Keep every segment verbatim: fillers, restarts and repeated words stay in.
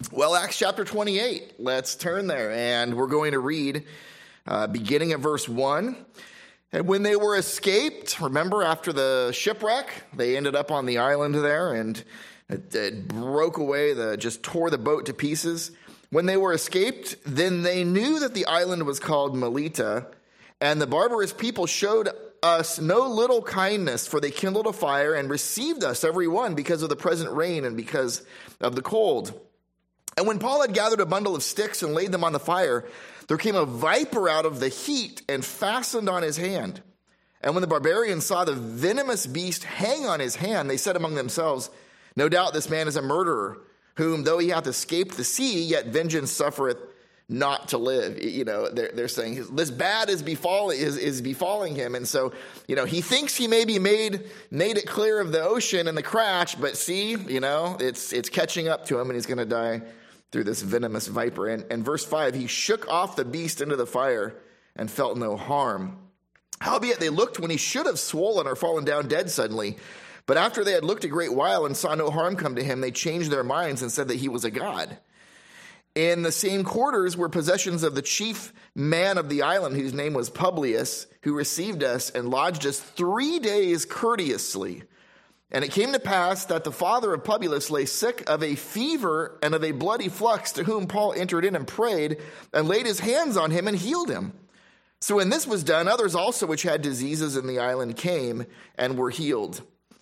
Well, Acts chapter twenty-eight, let's turn there, and we're going to read uh, beginning at verse one. And when they were escaped, remember after the shipwreck, they ended up on the island there, and it, it broke away, the just tore the boat to pieces. When they were escaped, then they knew that the island was called Melita, and the barbarous people showed us no little kindness, for they kindled a fire and received us every one because of the present rain and because of the cold. And when Paul had gathered a bundle of sticks and laid them on the fire, there came a viper out of the heat and fastened on his hand. And when the barbarians saw the venomous beast hang on his hand, they said among themselves, "No doubt this man is a murderer, whom though he hath escaped the sea, yet vengeance suffereth not to live." You know, they're, they're saying this bad is befalling is, is befalling him. And so, you know, he thinks he maybe made made it clear of the ocean and the crash, but see, you know, it's it's catching up to him and he's going to die through this venomous viper. And, and verse five, he shook off the beast into the fire and felt no harm. Howbeit they looked when he should have swollen or fallen down dead suddenly. But after they had looked a great while and saw no harm come to him, they changed their minds and said that he was a god. In the same quarters were possessions of the chief man of the island, whose name was Publius, who received us and lodged us three days courteously. And it came to pass that the father of Publius lay sick of a fever and of a bloody flux, to whom Paul entered in and prayed and laid his hands on him and healed him. So when this was done, others also which had diseases in the island came and were healed,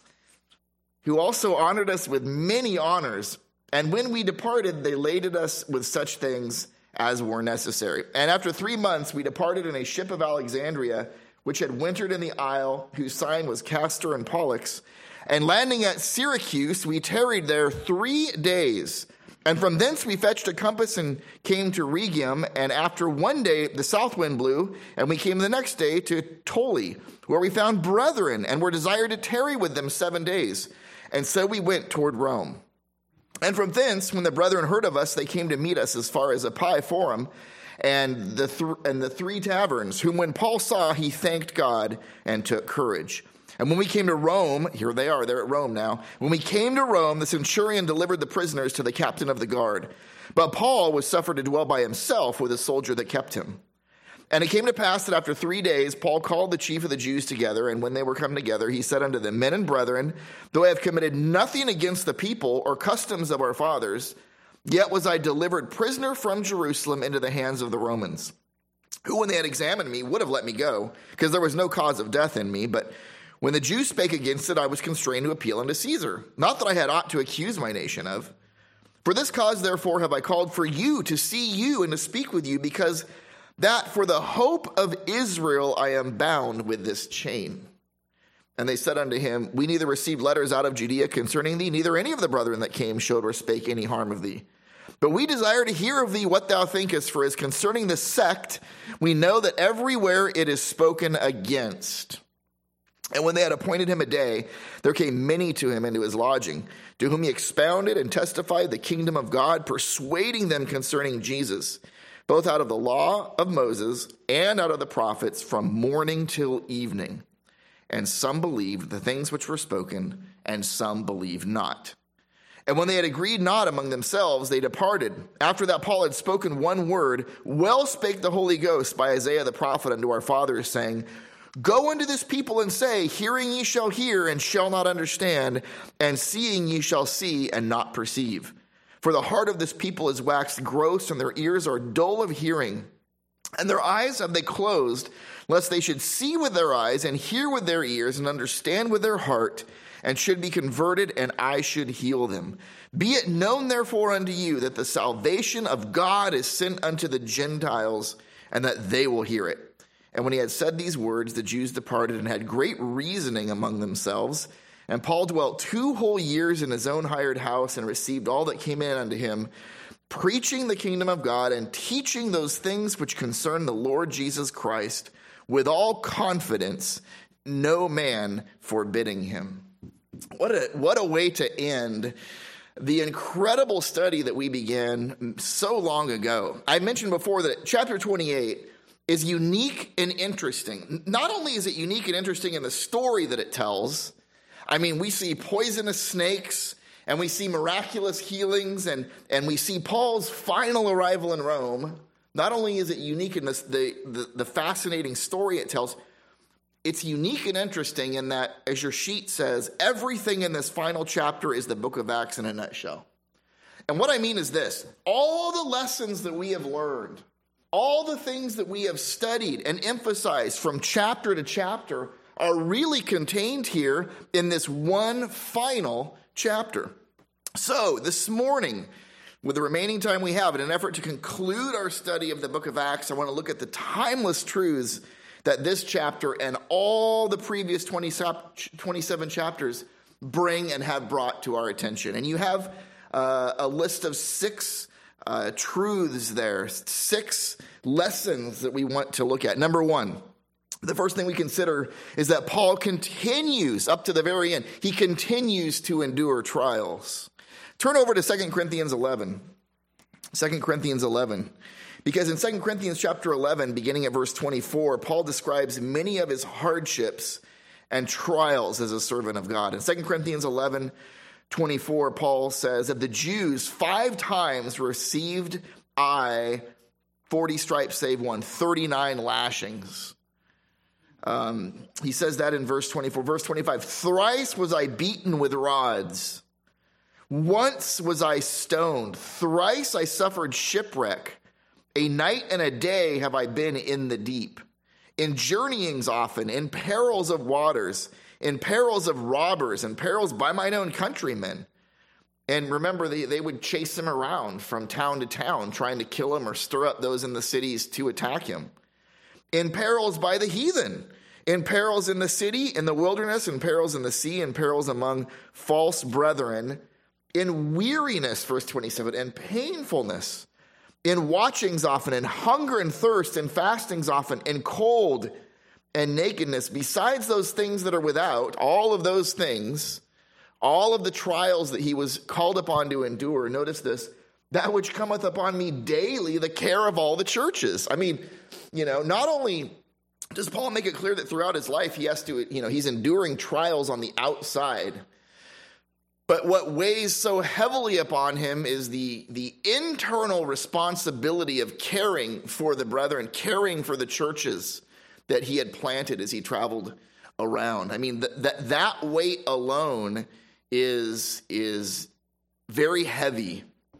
who also honored us with many honors. And when we departed, they laded us with such things as were necessary. And after three months, we departed in a ship of Alexandria, which had wintered in the isle, whose sign was Castor and Pollux. And landing at Syracuse, we tarried there three days. And from thence we fetched a compass and came to Rhegium. And after one day, the south wind blew, and we came the next day to Ptolemy, where we found brethren, and were desired to tarry with them seven days. And so we went toward Rome. And from thence, when the brethren heard of us, they came to meet us as far as Appian Forum and the th- and the three taverns, whom when Paul saw, he thanked God and took courage. And when we came to Rome, here they are, they're at Rome now. When we came to Rome, the centurion delivered the prisoners to the captain of the guard. But Paul was suffered to dwell by himself with a soldier that kept him. And it came to pass that after three days, Paul called the chief of the Jews together. And when they were come together, he said unto them, "Men and brethren, though I have committed nothing against the people or customs of our fathers, yet was I delivered prisoner from Jerusalem into the hands of the Romans, who when they had examined me would have let me go, because there was no cause of death in me. But when the Jews spake against it, I was constrained to appeal unto Caesar. Not that I had aught to accuse my nation of. For this cause, therefore, have I called for you, to see you and to speak with you, because that for the hope of Israel I am bound with this chain." And they said unto him, "We neither received letters out of Judea concerning thee, neither any of the brethren that came showed or spake any harm of thee. But we desire to hear of thee what thou thinkest, for as concerning the sect, we know that everywhere it is spoken against." And when they had appointed him a day, there came many to him into his lodging, to whom he expounded and testified the kingdom of God, persuading them concerning Jesus, both out of the law of Moses and out of the prophets, from morning till evening. And some believed the things which were spoken, and some believed not. And when they had agreed not among themselves, they departed. After that Paul had spoken one word, well spake the Holy Ghost by Isaiah the prophet unto our fathers, saying, "Go unto this people and say, hearing ye shall hear and shall not understand, and seeing ye shall see and not perceive. For the heart of this people is waxed gross, and their ears are dull of hearing. And their eyes have they closed, lest they should see with their eyes, and hear with their ears, and understand with their heart, and should be converted, and I should heal them. Be it known therefore unto you, that the salvation of God is sent unto the Gentiles, and that they will hear it." And when he had said these words, the Jews departed and had great reasoning among themselves. And Paul dwelt two whole years in his own hired house, and received all that came in unto him, preaching the kingdom of God and teaching those things which concern the Lord Jesus Christ, with all confidence, no man forbidding him. What a, what a way to end the incredible study that we began so long ago. I mentioned before that chapter twenty-eight is unique and interesting. Not only is it unique and interesting in the story that it tells, I mean, we see poisonous snakes and we see miraculous healings, and, and we see Paul's final arrival in Rome. Not only is it unique in this, the, the, the fascinating story it tells, it's unique and interesting in that, as your sheet says, everything in this final chapter is the book of Acts in a nutshell. And what I mean is this: all the lessons that we have learned, all the things that we have studied and emphasized from chapter to chapter are really contained here in this one final chapter. So this morning, with the remaining time we have, in an effort to conclude our study of the book of Acts, I want to look at the timeless truths that this chapter and all the previous twenty, twenty-seven chapters bring and have brought to our attention. And you have uh, a list of six uh, truths there, six lessons that we want to look at. Number one, the first thing we consider is that Paul continues up to the very end. He continues to endure trials. Turn over to Second Corinthians eleven. Second Corinthians eleven. Because in Second Corinthians chapter eleven, beginning at verse twenty-four, Paul describes many of his hardships and trials as a servant of God. In Second Corinthians eleven, twenty-four, Paul says, "Of the Jews, five times received I forty stripes save one, thirty-nine lashings." Um, he says that in verse twenty-four. Verse twenty-five, "Thrice was I beaten with rods. Once was I stoned. Thrice I suffered shipwreck. A night and a day have I been in the deep. In journeyings often, in perils of waters, in perils of robbers, and perils by mine own countrymen." And remember, they, they would chase him around from town to town, trying to kill him or stir up those in the cities to attack him. "In perils by the heathen, in perils in the city, in the wilderness, in perils in the sea, in perils among false brethren, in weariness," verse twenty-seven, "and painfulness, in watchings often, in hunger and thirst, in fastings often, in cold and nakedness, besides those things that are without," all of those things, all of the trials that he was called upon to endure. Notice this: "that which cometh upon me daily, the care of all the churches." I mean, you know, not only does Paul make it clear that throughout his life he has to, you know, he's enduring trials on the outside, but what weighs so heavily upon him is the, the internal responsibility of caring for the brethren, caring for the churches that he had planted as he traveled around. I mean, th- that that weight alone is, is very heavy.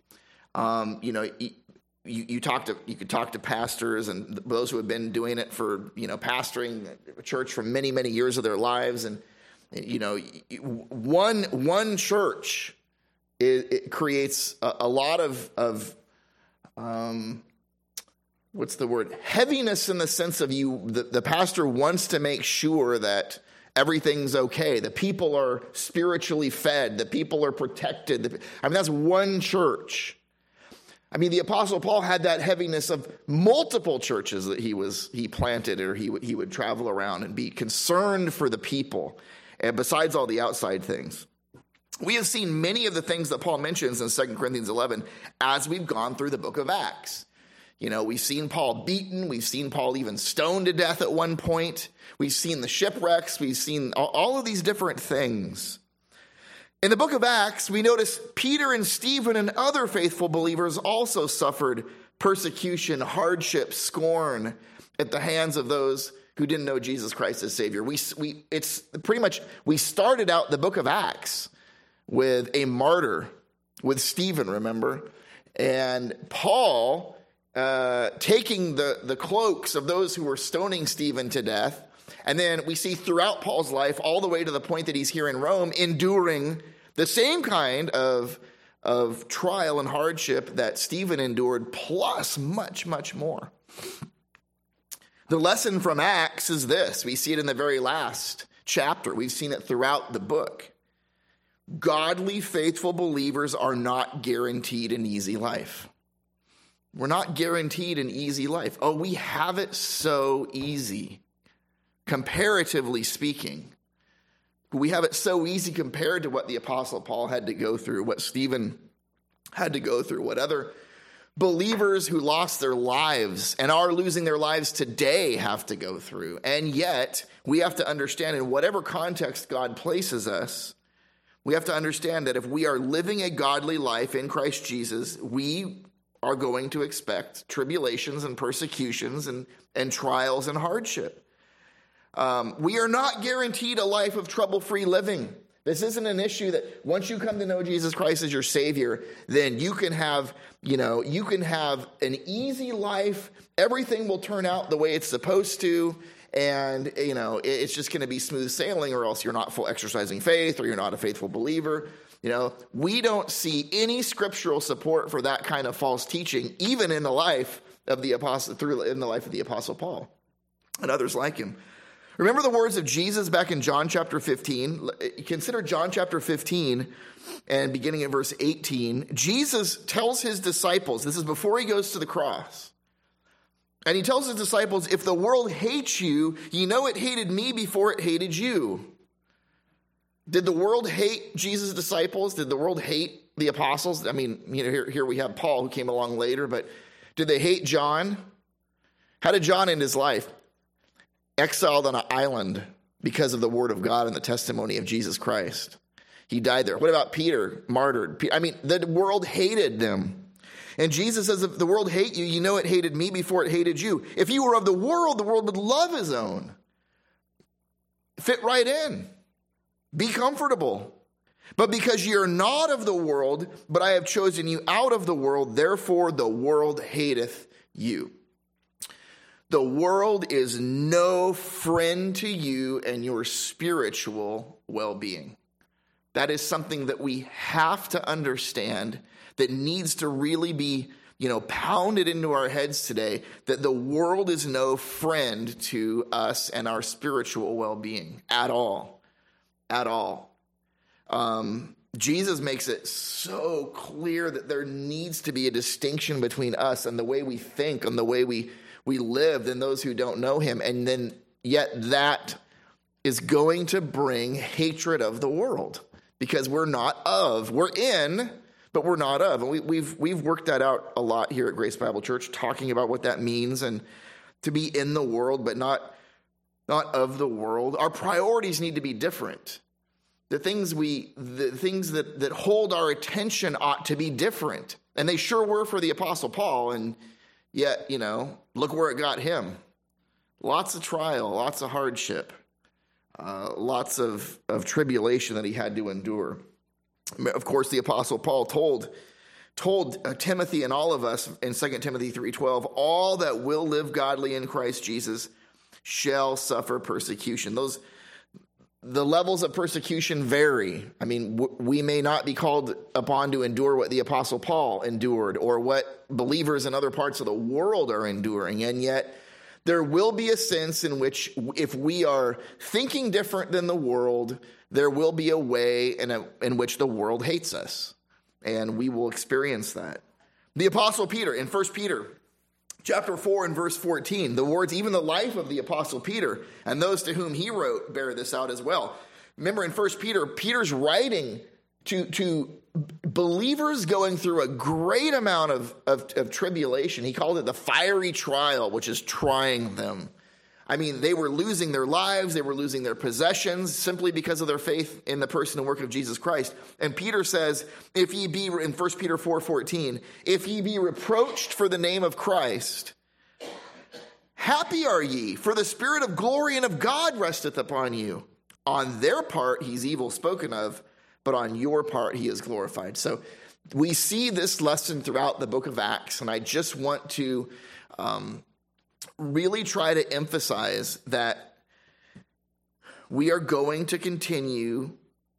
Um, you know, you, you talk to you could talk to pastors and those who have been doing it for, you know, pastoring a church for many, many years of their lives, and you know, one one church it, it creates a, a lot of of um, what's the word? Heaviness, in the sense of you. The, the pastor wants to make sure that everything's okay. The people are spiritually fed. The people are protected. I mean, that's one church. I mean, the Apostle Paul had that heaviness of multiple churches that he was he planted, or he would he would travel around and be concerned for the people. And besides all the outside things, we have seen many of the things that Paul mentions in Second Corinthians eleven as we've gone through the book of Acts. You know, we've seen Paul beaten. We've seen Paul even stoned to death at one point. We've seen the shipwrecks. We've seen all of these different things. In the book of Acts, we notice Peter and Stephen and other faithful believers also suffered persecution, hardship, scorn at the hands of those who didn't know Jesus Christ as Savior. We, we, it's pretty much, we started out the book of Acts with a martyr, with Stephen, remember? And Paul uh, taking the, the cloaks of those who were stoning Stephen to death. And then we see throughout Paul's life, all the way to the point that he's here in Rome, enduring the same kind of, of trial and hardship that Stephen endured, plus much, much more. The lesson from Acts is this. We see it in the very last chapter. We've seen it throughout the book. Godly, faithful believers are not guaranteed an easy life. We're not guaranteed an easy life. Oh, we have it so easy, comparatively speaking. We have it so easy compared to what the Apostle Paul had to go through, what Stephen had to go through, what other believers who lost their lives and are losing their lives today have to go through. And yet, we have to understand, in whatever context God places us, We have to understand that if we are living a godly life in Christ Jesus, we are going to expect tribulations and persecutions and, and trials and hardship. Um, we are not guaranteed a life of trouble-free living. This isn't an issue that once you come to know Jesus Christ as your Savior, then you can have, you know, you can have an easy life. Everything will turn out the way it's supposed to. And, you know, it's just going to be smooth sailing, or else you're not full exercising faith, or you're not a faithful believer. You know, we don't see any scriptural support for that kind of false teaching, even in the life of the apostle, through in the life of the Apostle Paul and others like him. Remember the words of Jesus back in John chapter fifteen. Consider John chapter fifteen and beginning in verse eighteen. Jesus tells his disciples, this is before he goes to the cross, and he tells his disciples, if the world hates you, you know it hated me before it hated you. Did the world hate Jesus' disciples? Did the world hate the apostles? I mean, you know, here, here we have Paul who came along later, but did they hate John? How did John end his life? Exiled on an island because of the word of God and the testimony of Jesus Christ. He died there. What about Peter? Martyred. I mean, the world hated them. And Jesus says, if the world hate you, you know it hated me before it hated you. If you were of the world, the world would love his own. Fit right in. Be comfortable. But because you're not of the world, but I have chosen you out of the world, therefore the world hateth you. The world is no friend to you and your spiritual well-being. That is something that we have to understand, that needs to really be, you know, pounded into our heads today, that the world is no friend to us and our spiritual well-being at all, at all. Um, Jesus makes it so clear that there needs to be a distinction between us and the way we think and the way we, we live and those who don't know him. And then yet that is going to bring hatred of the world because we're not of, we're in, but we're not of. And we, we've we've worked that out a lot here at Grace Bible Church, talking about what that means and to be in the world, but not, not of the world. Our priorities need to be different. The things we, the things that, that hold our attention ought to be different. And they sure were for the Apostle Paul. And yet, you know, look where it got him. Lots of trial, lots of hardship, uh, lots of, of tribulation that he had to endure. Of course, the Apostle Paul told, told uh, Timothy and all of us in Second Timothy three twelve, all that will live godly in Christ Jesus shall suffer persecution. Those The levels of persecution vary. I mean, w- we may not be called upon to endure what the Apostle Paul endured or what believers in other parts of the world are enduring. And yet there will be a sense in which if we are thinking different than the world, there will be a way in, a, in which the world hates us. And we will experience that. The Apostle Peter in First Peter chapter four and verse fourteen, the words, even the life of the Apostle Peter and those to whom he wrote bear this out as well. Remember in First Peter, Peter's writing to, to believers going through a great amount of, of, of tribulation. He called it the fiery trial, which is trying them. I mean, they were losing their lives. They were losing their possessions simply because of their faith in the person and work of Jesus Christ. And Peter says, if ye be, in First Peter four fourteen, if ye be reproached for the name of Christ, happy are ye, for the Spirit of glory and of God resteth upon you. On their part, he's evil spoken of, but on your part, he is glorified. So we see this lesson throughout the book of Acts, and I just want to um, really try to emphasize that we are going to continue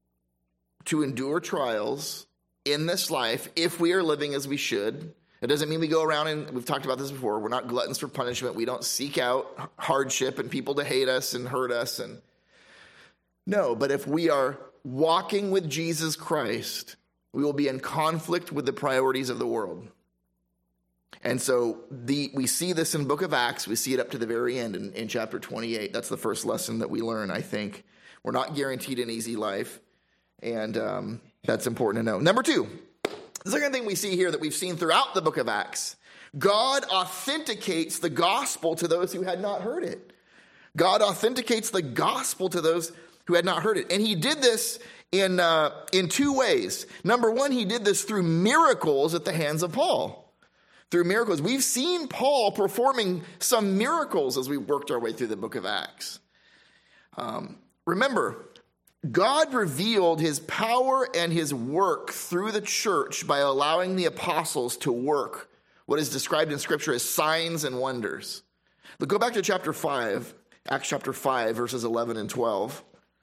to endure trials in this life if we are living as we should. It doesn't mean we go around and, we've talked about this before, we're not gluttons for punishment. We don't seek out hardship and people to hate us and hurt us. And no, but if we are walking with Jesus Christ, we will be in conflict with the priorities of the world. And so the we see this in the book of Acts. We see it up to the very end in, in chapter twenty-eight. That's the first lesson that we learn, I think. We're not guaranteed an easy life, and um, that's important to know. Number two, the second thing we see here that we've seen throughout the book of Acts, God authenticates the gospel to those who had not heard it. God authenticates the gospel to those who had not heard it. And he did this in, uh, in two ways. Number one, he did this through miracles at the hands of Paul. Through miracles. We've seen Paul performing some miracles as we worked our way through the book of Acts. Um, remember, God revealed his power and his work through the church by allowing the apostles to work what is described in Scripture as signs and wonders. But go back to chapter five, Acts chapter five, verses eleven and twelve.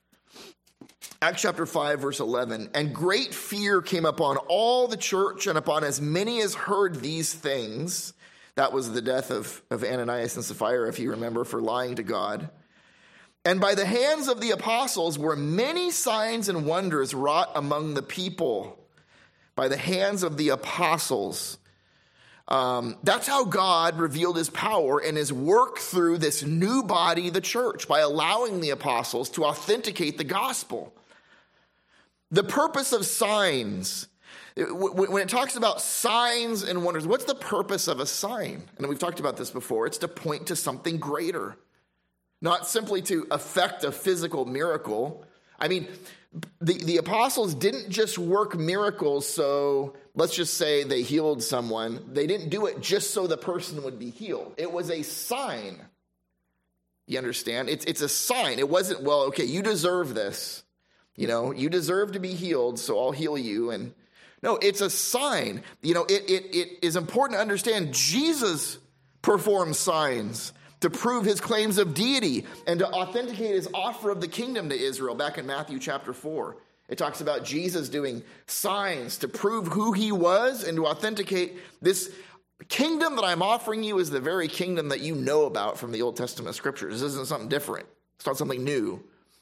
Acts chapter five, verse eleven. And great fear came upon all the church and upon as many as heard these things. That was the death of, of Ananias and Sapphira, if you remember, for lying to God. And by the hands of the apostles were many signs and wonders wrought among the people. By the hands of the apostles. Um, that's how God revealed his power and his work through this new body, the church, by allowing the apostles to authenticate the gospel. The purpose of signs, when it talks about signs and wonders, what's the purpose of a sign? And we've talked about this before. It's to point to something greater, not simply to effect a physical miracle. I mean, the, the apostles didn't just work miracles so, let's just say they healed someone. They didn't do it just so the person would be healed. It was a sign. You understand? It's, it's a sign. It wasn't, well, okay, you deserve this. You know, you deserve to be healed, so I'll heal you. And no, it's a sign. You know, it, it, it is important to understand Jesus performed signs to prove his claims of deity and to authenticate his offer of the kingdom to Israel. Back in Matthew chapter four, it talks about Jesus doing signs to prove who he was and to authenticate this kingdom that I'm offering you is the very kingdom that you know about from the Old Testament scriptures. This isn't something different. It's not something new.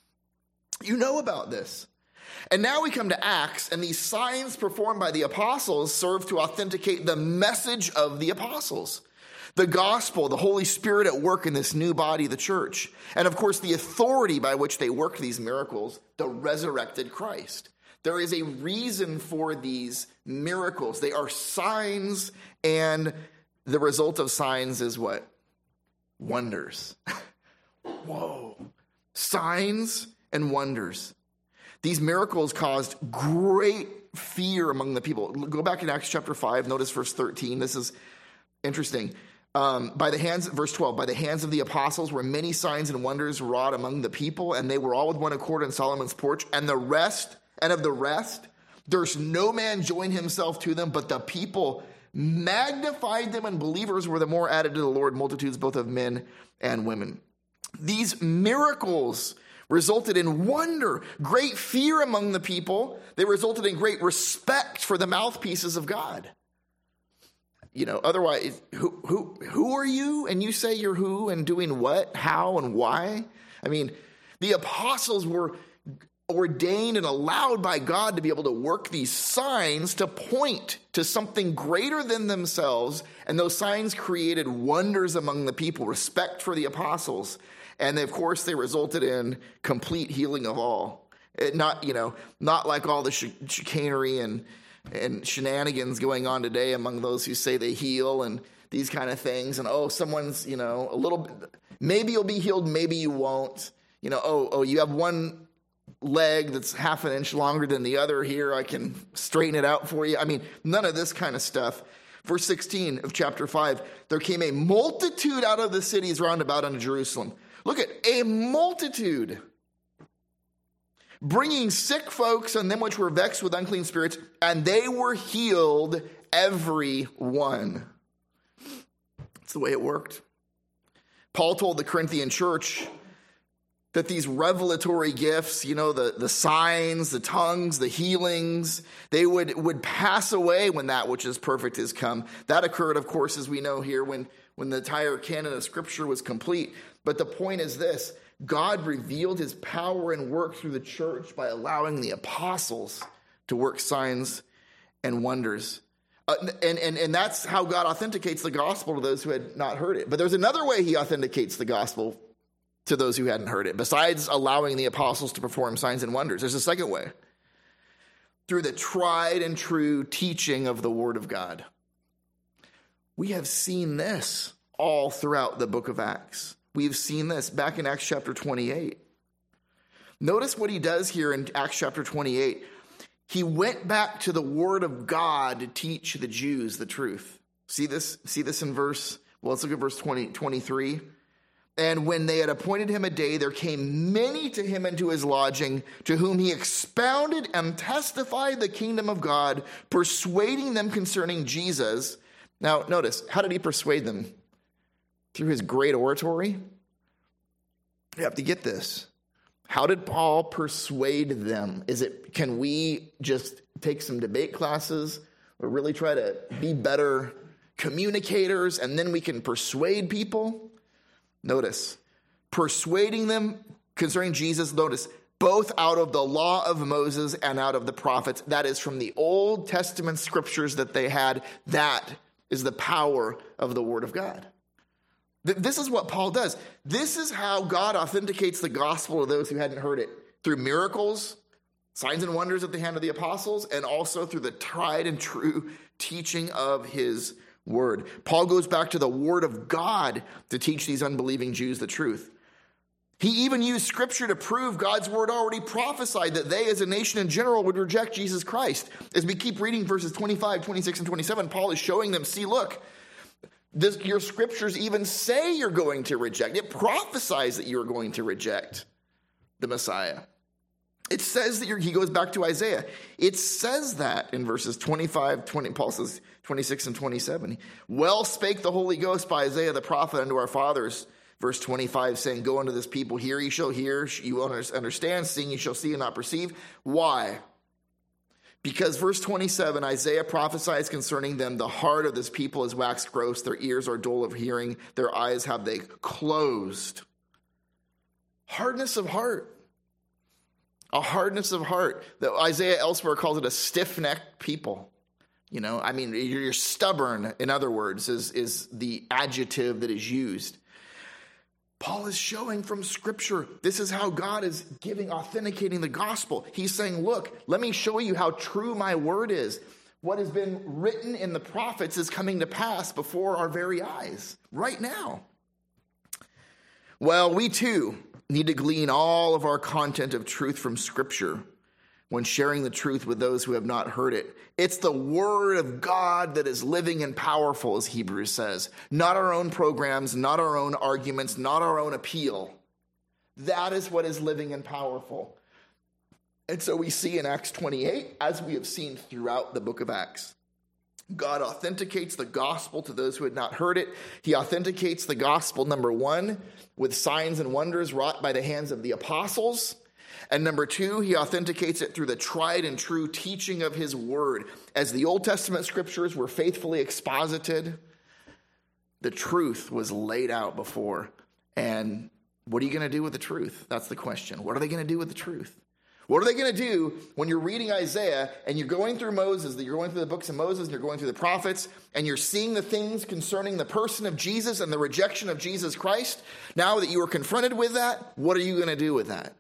You know about this. And now we come to Acts, and these signs performed by the apostles serve to authenticate the message of the apostles. The gospel, the Holy Spirit at work in this new body, the church. And of course, the authority by which they work these miracles, the resurrected Christ. There is a reason for these miracles. They are signs, and the result of signs is what? Wonders. Whoa. Signs and wonders. These miracles caused great fear among the people. Go back in Acts chapter five, notice verse thirteen. This is interesting. Um, by the hands, verse twelve, by the hands of the apostles were many signs and wonders wrought among the people, and they were all with one accord in Solomon's porch, and the rest, and of the rest, there's no man joined himself to them, but the people magnified them, and believers were the more added to the Lord, multitudes both of men and women. These miracles resulted in wonder, great fear among the people. They resulted in great respect for the mouthpieces of God. You know, otherwise, who who who are you? And you say you're who and doing what, how, and why? I mean, the apostles were ordained and allowed by God to be able to work these signs to point to something greater than themselves. And those signs created wonders among the people, respect for the apostles. And of course, they resulted in complete healing of all. It not, you know, not like all the ch- chicanery and and shenanigans going on today among those who say they heal and these kind of things. And, oh, someone's, you know, a little bit, maybe you'll be healed, maybe you won't. You know, oh, oh, you have one leg that's half an inch longer than the other here. I can straighten it out for you. I mean, none of this kind of stuff. Verse sixteen of chapter five, there came a multitude out of the cities round about unto Jerusalem. Look at a multitude, bringing sick folks and them which were vexed with unclean spirits, and they were healed, every one. That's the way it worked. Paul told the Corinthian church that these revelatory gifts, you know, the, the signs, the tongues, the healings, they would, would pass away when that which is perfect has come. That occurred, of course, as we know here, when, when the entire canon of Scripture was complete. But the point is this: God revealed his power and work through the church by allowing the apostles to work signs and wonders. Uh, and, and, and that's how God authenticates the gospel to those who had not heard it. But there's another way he authenticates the gospel to those who hadn't heard it. Besides allowing the apostles to perform signs and wonders, there's a second way. Through the tried and true teaching of the Word of God. We have seen this all throughout the book of Acts. We've seen this back in Acts chapter twenty-eight. Notice what he does here in Acts chapter twenty-eight. He went back to the word of God to teach the Jews the truth. See this? See this in verse, well, let's look at verse twenty, twenty-three. And when they had appointed him a day, there came many to him into his lodging, to whom he expounded and testified the kingdom of God, persuading them concerning Jesus. Now, notice, how did he persuade them? Through his great oratory? You have to get this. How did Paul persuade them? Is it, can we just take some debate classes or really try to be better communicators and then we can persuade people? Notice, persuading them concerning Jesus, notice, both out of the law of Moses and out of the prophets. That is from the Old Testament scriptures that they had. That is the power of the word of God. This is what Paul does. This is how God authenticates the gospel to those who hadn't heard it, through miracles, signs and wonders at the hand of the apostles, and also through the tried and true teaching of his word. Paul goes back to the word of God to teach these unbelieving Jews the truth. He even used scripture to prove God's word already prophesied that they as a nation in general would reject Jesus Christ. As we keep reading verses twenty-five, twenty-six, and twenty-seven, Paul is showing them, see, look, this, your scriptures even say you're going to reject. It prophesies that you're going to reject the Messiah. It says that you're, he goes back to Isaiah. It says that in verses twenty-five, twenty, Paul says twenty-six and twenty-seven. Well spake the Holy Ghost by Isaiah the prophet unto our fathers, verse twenty-five, saying, go unto this people, hear ye shall hear, you will understand, seeing ye shall see and not perceive. Why? Because verse twenty-seven, Isaiah prophesies concerning them, the heart of this people is waxed gross, their ears are dull of hearing, their eyes have they closed. Hardness of heart. A hardness of heart. That Isaiah elsewhere calls it a stiff-necked people. You know, I mean, you're stubborn, in other words, is, is the adjective that is used. Paul is showing from Scripture, this is how God is giving, authenticating the gospel. He's saying, look, let me show you how true my word is. What has been written in the prophets is coming to pass before our very eyes, right now. Well, we too need to glean all of our content of truth from Scripture when sharing the truth with those who have not heard it. It's the word of God that is living and powerful, as Hebrews says. Not our own programs, not our own arguments, not our own appeal. That is what is living and powerful. And so we see in Acts twenty-eight, as we have seen throughout the book of Acts, God authenticates the gospel to those who had not heard it. He authenticates the gospel, number one, with signs and wonders wrought by the hands of the apostles. And number two, he authenticates it through the tried and true teaching of his word. As the Old Testament scriptures were faithfully exposited, the truth was laid out before. And what are you going to do with the truth? That's the question. What are they going to do with the truth? What are they going to do when you're reading Isaiah and you're going through Moses, you're going through the books of Moses, and you're going through the prophets, and you're seeing the things concerning the person of Jesus and the rejection of Jesus Christ? Now that you are confronted with that, what are you going to do with that?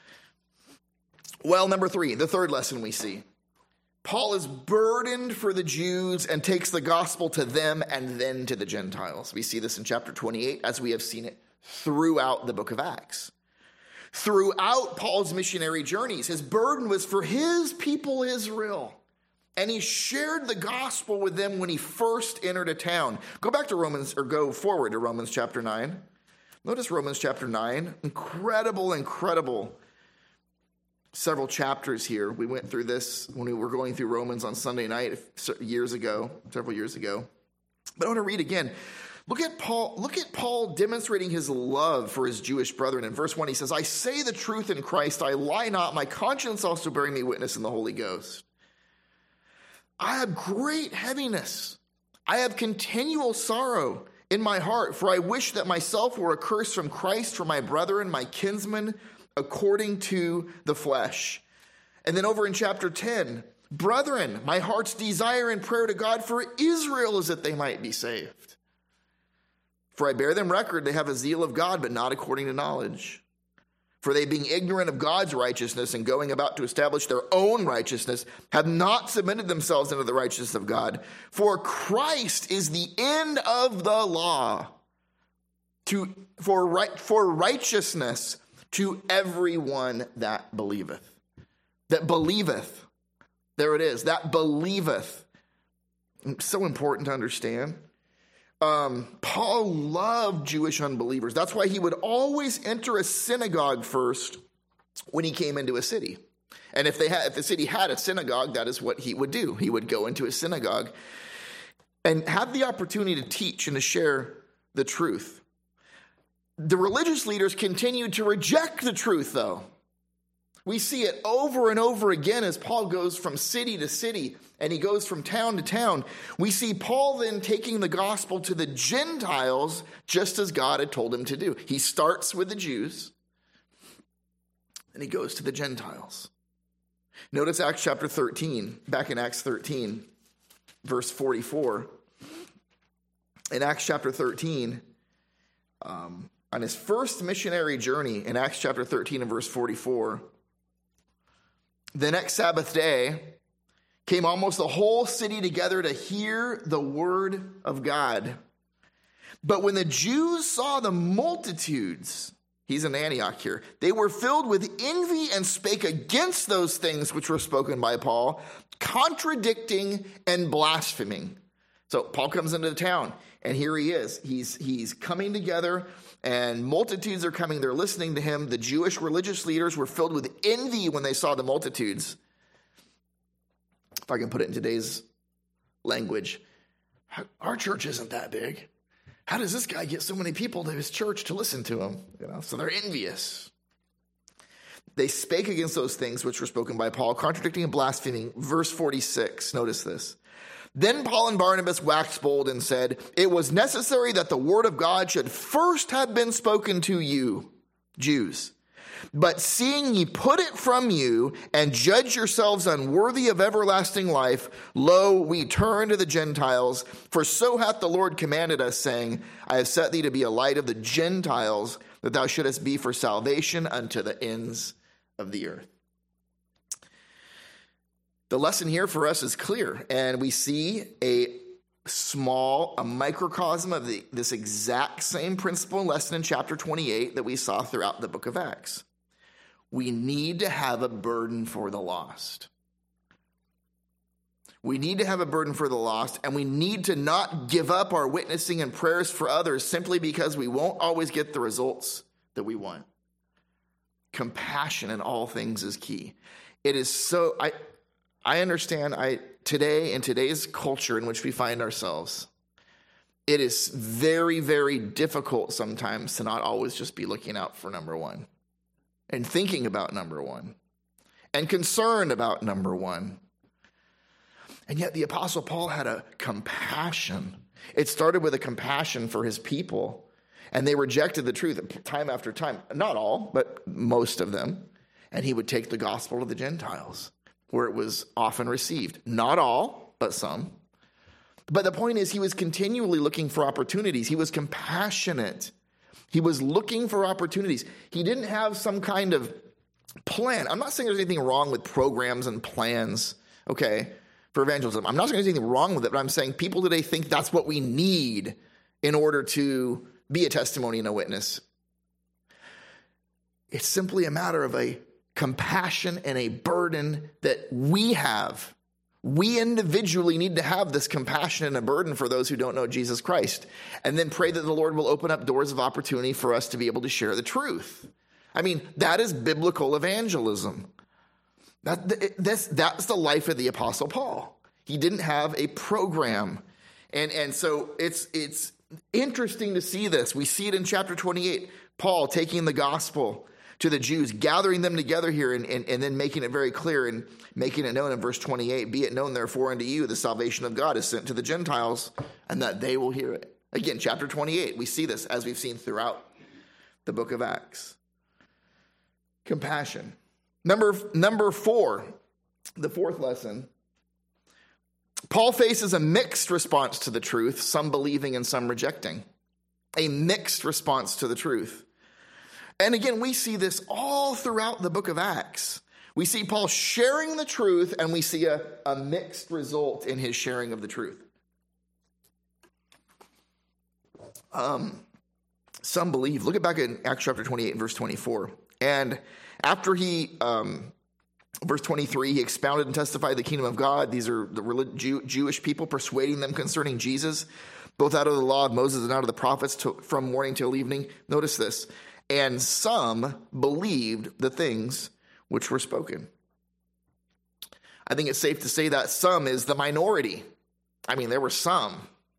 Well, number three, the third lesson we see. Paul is burdened for the Jews and takes the gospel to them and then to the Gentiles. We see this in chapter twenty-eight, as we have seen it throughout the book of Acts. Throughout Paul's missionary journeys, his burden was for his people Israel. And he shared the gospel with them when he first entered a town. Go back to Romans, or go forward to Romans chapter nine. Notice Romans chapter nine. Incredible, incredible several chapters here. We went through this when we were going through Romans on Sunday night years ago, several years ago. But I want to read again. Look at Paul, look at Paul demonstrating his love for his Jewish brethren. In verse one, he says, I say the truth in Christ, I lie not, my conscience also bearing me witness in the Holy Ghost. I have great heaviness. I have continual sorrow in my heart, for I wish that myself were accursed from Christ for my brethren, my kinsmen, according to the flesh. And then over in chapter ten, brethren, my heart's desire and prayer to God for Israel is that they might be saved. For I bear them record, they have a zeal of God, but not according to knowledge. For they, being ignorant of God's righteousness and going about to establish their own righteousness, have not submitted themselves unto the righteousness of God. For Christ is the end of the law, to for right for righteousness to everyone that believeth. That believeth. There it is. That believeth. It's so important to understand. Um, Paul loved Jewish unbelievers. That's why he would always enter a synagogue first when he came into a city. And if they had, if the city had a synagogue, that is what he would do. He would go into a synagogue and have the opportunity to teach and to share the truth. The religious leaders continued to reject the truth, though. We see it over and over again as Paul goes from city to city and he goes from town to town. We see Paul then taking the gospel to the Gentiles just as God had told him to do. He starts with the Jews and he goes to the Gentiles. Notice Acts chapter thirteen, back in Acts thirteen, verse forty-four. In Acts chapter thirteen, um, on his first missionary journey in Acts chapter thirteen and verse forty-four, the next Sabbath day came almost the whole city together to hear the word of God. But when the Jews saw the multitudes, he's in Antioch here, they were filled with envy and spake against those things which were spoken by Paul, contradicting and blaspheming. So Paul comes into the town, and here he is. He's, he's coming together, and multitudes are coming. They're listening to him. The Jewish religious leaders were filled with envy when they saw the multitudes. If I can put it in today's language, our church isn't that big. How does this guy get so many people to his church to listen to him? You know, so they're envious. They spake against those things which were spoken by Paul, contradicting and blaspheming. Verse forty-six, notice this. Then Paul and Barnabas waxed bold and said, it was necessary that the word of God should first have been spoken to you, Jews. But seeing ye put it from you and judge yourselves unworthy of everlasting life, lo, we turn to the Gentiles. For so hath the Lord commanded us, saying, I have set thee to be a light of the Gentiles, that thou shouldest be for salvation unto the ends of the earth. The lesson here for us is clear, and we see a small, a microcosm of the, this exact same principle and lesson in chapter twenty-eight that we saw throughout the book of Acts. We need to have a burden for the lost. We need to have a burden for the lost, and we need to not give up our witnessing and prayers for others simply because we won't always get the results that we want. Compassion in all things is key. It is so, I, I understand I today, in today's culture in which we find ourselves, it is very, very difficult sometimes to not always just be looking out for number one. And thinking about number one, and concerned about number one. And yet the Apostle Paul had a compassion. It started with a compassion for his people, and they rejected the truth time after time. Not all, but most of them. And he would take the gospel to the Gentiles, where it was often received. Not all, but some. But the point is, he was continually looking for opportunities. He was compassionate. He was looking for opportunities. He didn't have some kind of plan. I'm not saying there's anything wrong with programs and plans, okay, for evangelism. I'm not saying there's anything wrong with it, but I'm saying people today think that's what we need in order to be a testimony and a witness. It's simply a matter of a compassion and a burden that we have. We individually need to have this compassion and a burden for those who don't know Jesus Christ, and then pray that the Lord will open up doors of opportunity for us to be able to share the truth. I mean, that is biblical evangelism. That, that's, that's the life of the Apostle Paul. He didn't have a program. And, and so it's, it's interesting to see this. We see it in chapter twenty-eight, Paul taking the gospel to the Jews, gathering them together here, and, and, and then making it very clear and making it known in verse twenty-eight, be it known therefore unto you the salvation of God is sent to the Gentiles, and that they will hear it. Again, chapter twenty-eight, we see this as we've seen throughout the book of Acts. Compassion. Number, number four, the fourth lesson, Paul faces a mixed response to the truth, some believing and some rejecting. A mixed response to the truth. And again, we see this all throughout the book of Acts. We see Paul sharing the truth, and we see a, a mixed result in his sharing of the truth. Um, some believe, look at back in Acts chapter twenty-eight, verse twenty-four. And after he, um, verse twenty-three, he expounded and testified the kingdom of God. These are the relig- Jew- Jewish people persuading them concerning Jesus, both out of the law of Moses and out of the prophets to, from morning till evening. Notice this. And some believed the things which were spoken. I think it's safe to say that some is the minority. I mean, there were some.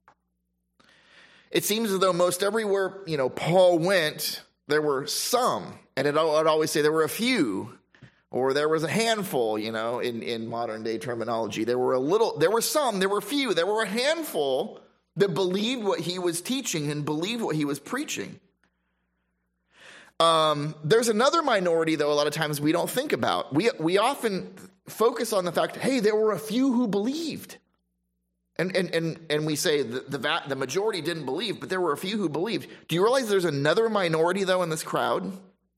It seems as though most everywhere, you know, Paul went, there were some. And it, I'd always say there were a few, or there was a handful, you know, in, in modern day terminology. There were a little, there were some, there were few, there were a handful that believed what he was teaching and believed what he was preaching. Um, there's another minority, though, a lot of times we don't think about. We, we often focus on the fact, hey, there were a few who believed. And and and and we say the, the the majority didn't believe, but there were a few who believed. Do you realize there's another minority, though, in this crowd?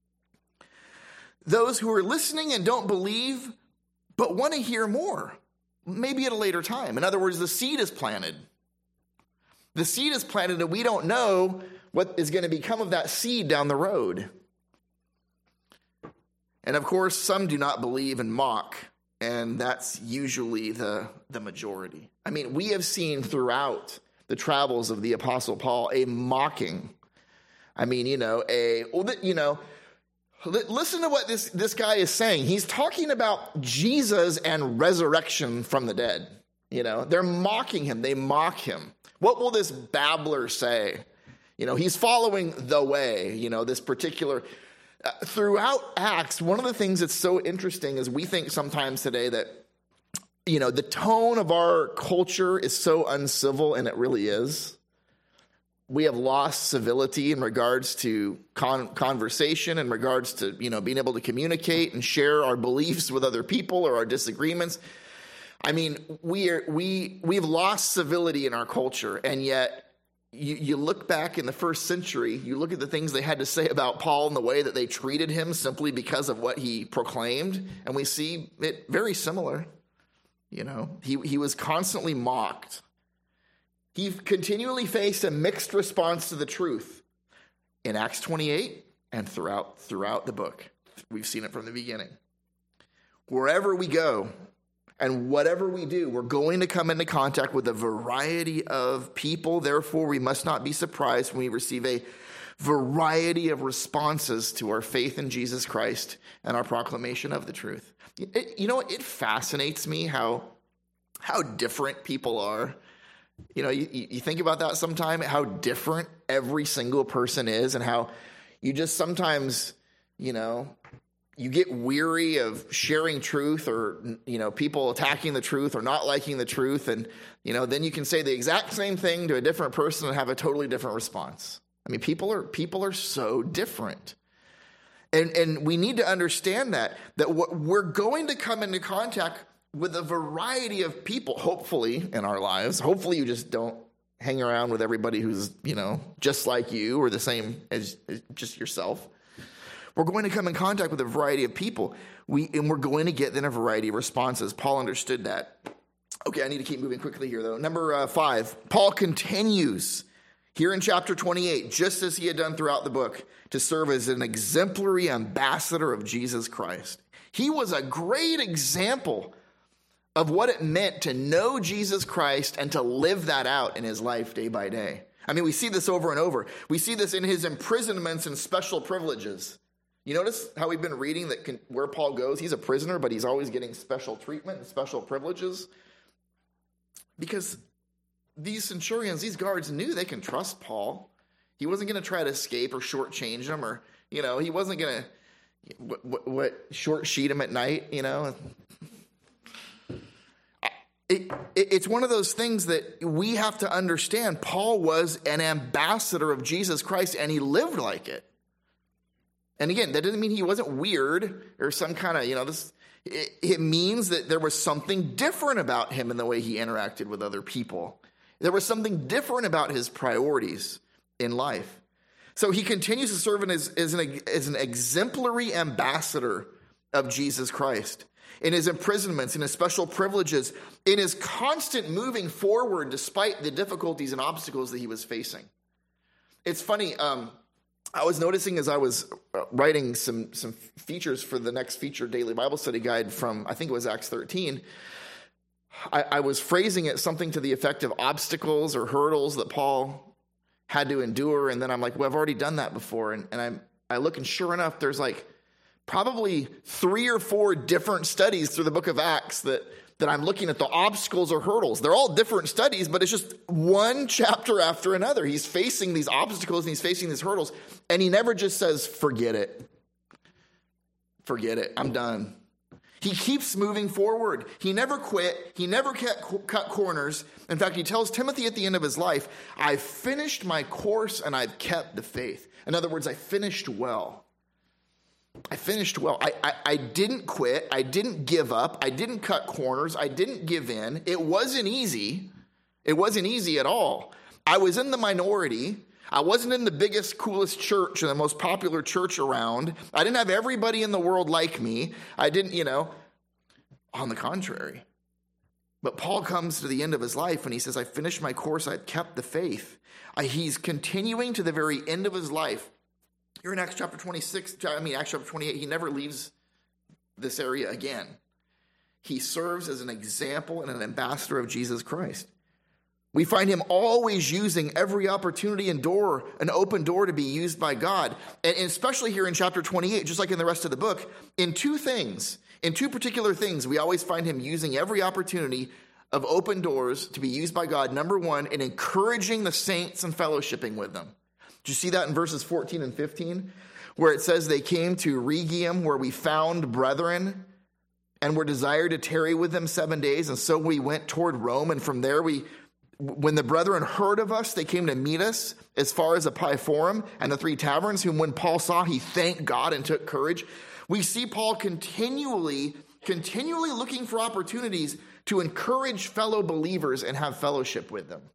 Those who are listening and don't believe, but want to hear more, maybe at a later time. In other words, the seed is planted. The seed is planted, and we don't know what is going to become of that seed down the road. And of course, some do not believe and mock, and that's usually the, the majority. I mean, we have seen throughout the travels of the Apostle Paul a mocking. I mean, you know, a, you know, listen to what this, this guy is saying. He's talking about Jesus and resurrection from the dead. You know, they're mocking him. They mock him. What will this babbler say? You know, he's following the way, you know, this particular, uh, throughout Acts, one of the things that's so interesting is we think sometimes today that, you know, the tone of our culture is so uncivil, and it really is. We have lost civility in regards to con- conversation, in regards to, you know, being able to communicate and share our beliefs with other people or our disagreements. I mean, we are, we, we've lost civility in our culture, and yet you, you look back in the first century, you look at the things they had to say about Paul and the way that they treated him simply because of what he proclaimed, and we see it very similar. You know, he, he was constantly mocked. He continually faced a mixed response to the truth in Acts twenty-eight and throughout throughout the book. We've seen it from the beginning. Wherever we go and whatever we do, we're going to come into contact with a variety of people. Therefore, we must not be surprised when we receive a variety of responses to our faith in Jesus Christ and our proclamation of the truth. It, you know, it fascinates me how how different people are. You know, you, you think about that sometime, how different every single person is, and how you just sometimes, you know, you get weary of sharing truth, or, you know, people attacking the truth or not liking the truth. And, you know, then you can say the exact same thing to a different person and have a totally different response. I mean, people are people are so different. And and we need to understand that, that what we're going to come into contact with a variety of people, hopefully, in our lives. Hopefully you just don't hang around with everybody who's, you know, just like you or the same as, as just yourself. We're going to come in contact with a variety of people. We and we're going to get then a variety of responses. Paul understood that. Okay, I need to keep moving quickly here, though. Number uh, five, Paul continues here in chapter twenty-eight, just as he had done throughout the book, to serve as an exemplary ambassador of Jesus Christ. He was a great example of what it meant to know Jesus Christ and to live that out in his life day by day. I mean, we see this over and over. We see this in his imprisonments and special privileges. You notice how we've been reading that can, where Paul goes, he's a prisoner, but he's always getting special treatment and special privileges. Because these centurions, these guards knew they can trust Paul. He wasn't going to try to escape or shortchange him, or, you know, he wasn't going to what, what, what short sheet him at night, you know. It, it, it's one of those things that we have to understand. Paul was an ambassador of Jesus Christ, and he lived like it. And again, that doesn't mean he wasn't weird or some kind of, you know, this. It, it means that there was something different about him in the way he interacted with other people. There was something different about his priorities in life. So he continues to serve as, as, an, as an exemplary ambassador of Jesus Christ. In his imprisonments, in his special privileges, in his constant moving forward despite the difficulties and obstacles that he was facing. It's funny, um, I was noticing as I was writing some, some features for the next feature daily Bible study guide from, I think it was Acts thirteen, I, I was phrasing it something to the effect of obstacles or hurdles that Paul had to endure. And then I'm like, well, I've already done that before. And, and I'm, I look, and sure enough, there's like probably three or four different studies through the book of Acts that, that I'm looking at the obstacles or hurdles. They're all different studies, but it's just one chapter after another. He's facing these obstacles and he's facing these hurdles. And he never just says, forget it. Forget it. I'm done. He keeps moving forward. He never quit. He never cut corners. In fact, he tells Timothy at the end of his life, I've finished my course and I've kept the faith. In other words, I finished well. I finished well. I, I, I didn't quit. I didn't give up. I didn't cut corners. I didn't give in. It wasn't easy. It wasn't easy at all. I was in the minority. I wasn't in the biggest, coolest church or the most popular church around. I didn't have everybody in the world like me. I didn't, you know, on the contrary. But Paul comes to the end of his life and he says, I finished my course. I've kept the faith. I, he's continuing to the very end of his life. Here in Acts chapter twenty-six, I mean, Acts chapter twenty-eight, he never leaves this area again. He serves as an example and an ambassador of Jesus Christ. We find him always using every opportunity and door, an open door to be used by God. And especially here in chapter twenty-eight, just like in the rest of the book, in two things, in two particular things, we always find him using every opportunity of open doors to be used by God. Number one, in encouraging the saints and fellowshipping with them. Do you see that in verses fourteen and fifteen, where it says they came to Rhegium, where we found brethren and were desired to tarry with them seven days. And so we went toward Rome. And from there, we, when the brethren heard of us, they came to meet us as far as Epiphorum and the three taverns, whom when Paul saw, he thanked God and took courage. We see Paul continually, continually looking for opportunities to encourage fellow believers and have fellowship with them.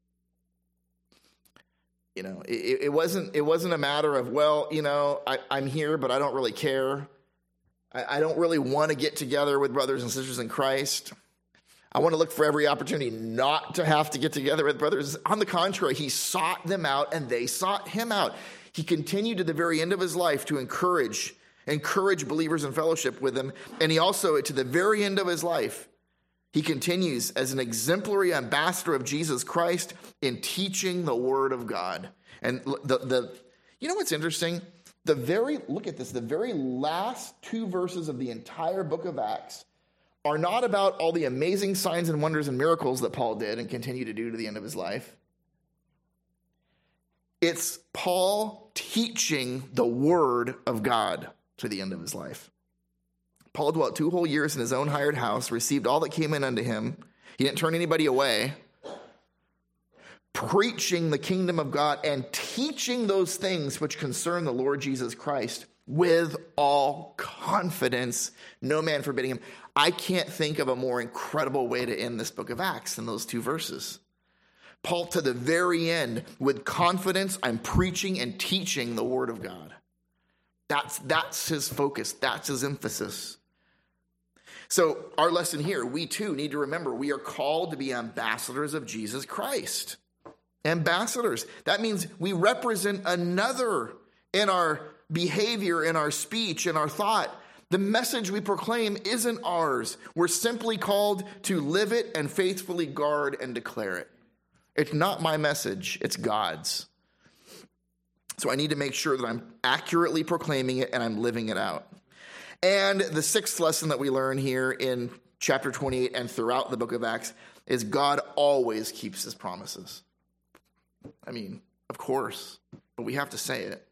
You know, it, it wasn't it wasn't a matter of, well, you know, I, I'm here, but I don't really care. I, I don't really want to get together with brothers and sisters in Christ. I want to look for every opportunity not to have to get together with brothers. On the contrary, he sought them out and they sought him out. He continued to the very end of his life to encourage, encourage believers in fellowship with them. And he also, to the very end of his life, he continues as an exemplary ambassador of Jesus Christ in teaching the word of God. And the, the you know what's interesting? The very, look at this, the very last two verses of the entire book of Acts are not about all the amazing signs and wonders and miracles that Paul did and continue to do to the end of his life. It's Paul teaching the word of God to the end of his life. Paul dwelt two whole years in his own hired house, received all that came in unto him. He didn't turn anybody away. Preaching the kingdom of God and teaching those things which concern the Lord Jesus Christ with all confidence, no man forbidding him. I can't think of a more incredible way to end this book of Acts than those two verses. Paul, to the very end, with confidence, I'm preaching and teaching the word of God. That's, that's his focus. That's his emphasis. So our lesson here, we too need to remember we are called to be ambassadors of Jesus Christ. Ambassadors. That means we represent another in our behavior, in our speech, in our thought. The message we proclaim isn't ours. We're simply called to live it and faithfully guard and declare it. It's not my message, it's God's. So I need to make sure that I'm accurately proclaiming it and I'm living it out. And the sixth lesson that we learn here in chapter twenty-eight and throughout the book of Acts is God always keeps his promises. I mean, of course, but we have to say it.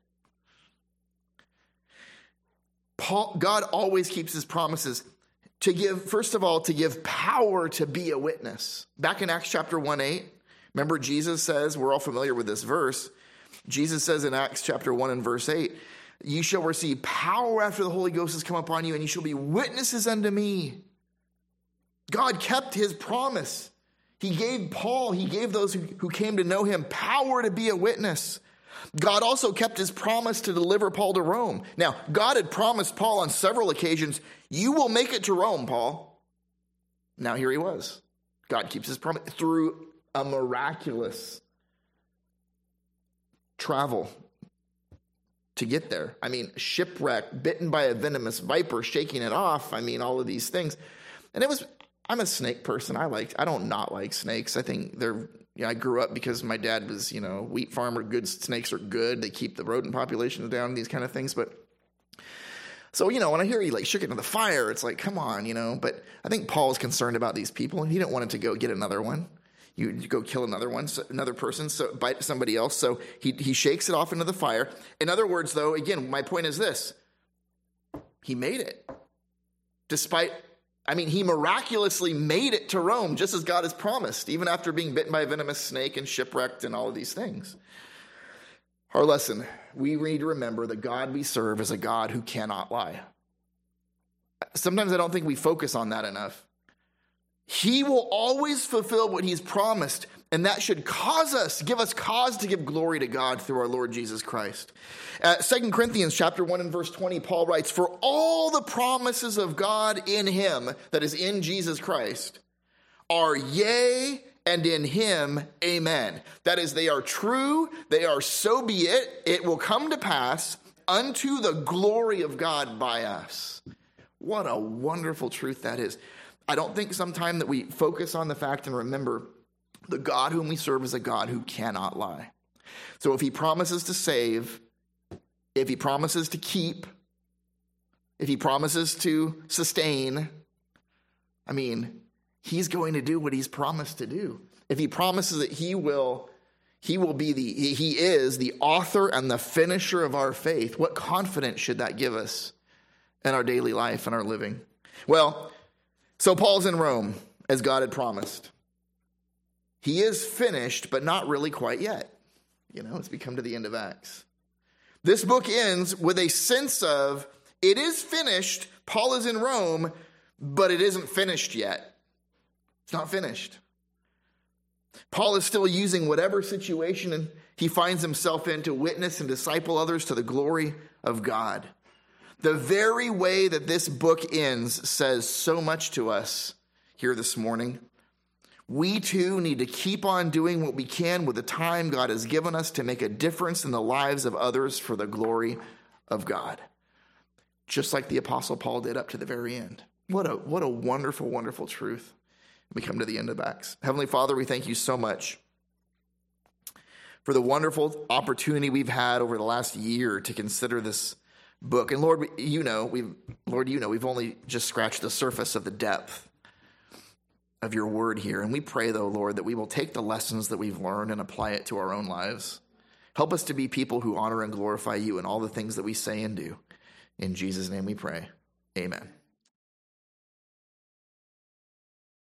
Paul, God always keeps his promises to give, first of all, to give power to be a witness. Back in Acts chapter one eight, remember Jesus says, we're all familiar with this verse, Jesus says in Acts chapter one and verse eight, you shall receive power after the Holy Ghost has come upon you, and you shall be witnesses unto me. God kept his promise. He gave Paul, he gave those who, who came to know him power to be a witness. God also kept his promise to deliver Paul to Rome. Now, God had promised Paul on several occasions, you will make it to Rome, Paul. Now here he was. God keeps his promise through a miraculous travel to get there. I mean, shipwreck, bitten by a venomous viper, shaking it off. I mean, all of these things. And it was, I'm a snake person. I like, I don't not like snakes. I think they're, you know, I grew up because my dad was, you know, wheat farmer. Good snakes are good. They keep the rodent populations down, these kind of things. But so, you know, when I hear he like shook it into the fire, it's like, come on, you know. But I think Paul was concerned about these people, and he didn't want it to go get another one. You, you go kill another one, so another person, so bite somebody else. So he he shakes it off into the fire. In other words, though, again, my point is this: he made it, despite. I mean, he miraculously made it to Rome, just as God has promised, even after being bitten by a venomous snake and shipwrecked and all of these things. Our lesson: we need to remember the God we serve is a God who cannot lie. Sometimes I don't think we focus on that enough. He will always fulfill what he's promised, and that should cause us, give us cause to give glory to God through our Lord Jesus Christ. Uh, Second Corinthians chapter one and verse twenty, Paul writes, "For all the promises of God in him," that is in Jesus Christ, "are yea, and in him, amen." That is, they are true, they are so be it, it will come to pass unto the glory of God by us. What a wonderful truth that is. I don't think sometime that we focus on the fact and remember the God whom we serve is a God who cannot lie. So if he promises to save, if he promises to keep, if he promises to sustain, I mean, he's going to do what he's promised to do. If he promises that he will, he will be the, he is the author and the finisher of our faith, what confidence should that give us in our daily life and our living? Well, so Paul's in Rome, as God had promised. He is finished, but not really quite yet. You know, as we come to the end of Acts. This book ends with a sense of, it is finished, Paul is in Rome, but it isn't finished yet. It's not finished. Paul is still using whatever situation he finds himself in to witness and disciple others to the glory of God. The very way that this book ends says so much to us here this morning. We too need to keep on doing what we can with the time God has given us to make a difference in the lives of others for the glory of God. Just like the Apostle Paul did up to the very end. What a, what a wonderful, wonderful truth. We come to the end of Acts. Heavenly Father, we thank you so much for the wonderful opportunity we've had over the last year to consider this book. And Lord, you know, we've, Lord, you know, we've only just scratched the surface of the depth of your word here. And we pray, though, Lord, that we will take the lessons that we've learned and apply it to our own lives. Help us to be people who honor and glorify you in all the things that we say and do. In Jesus' name we pray. Amen.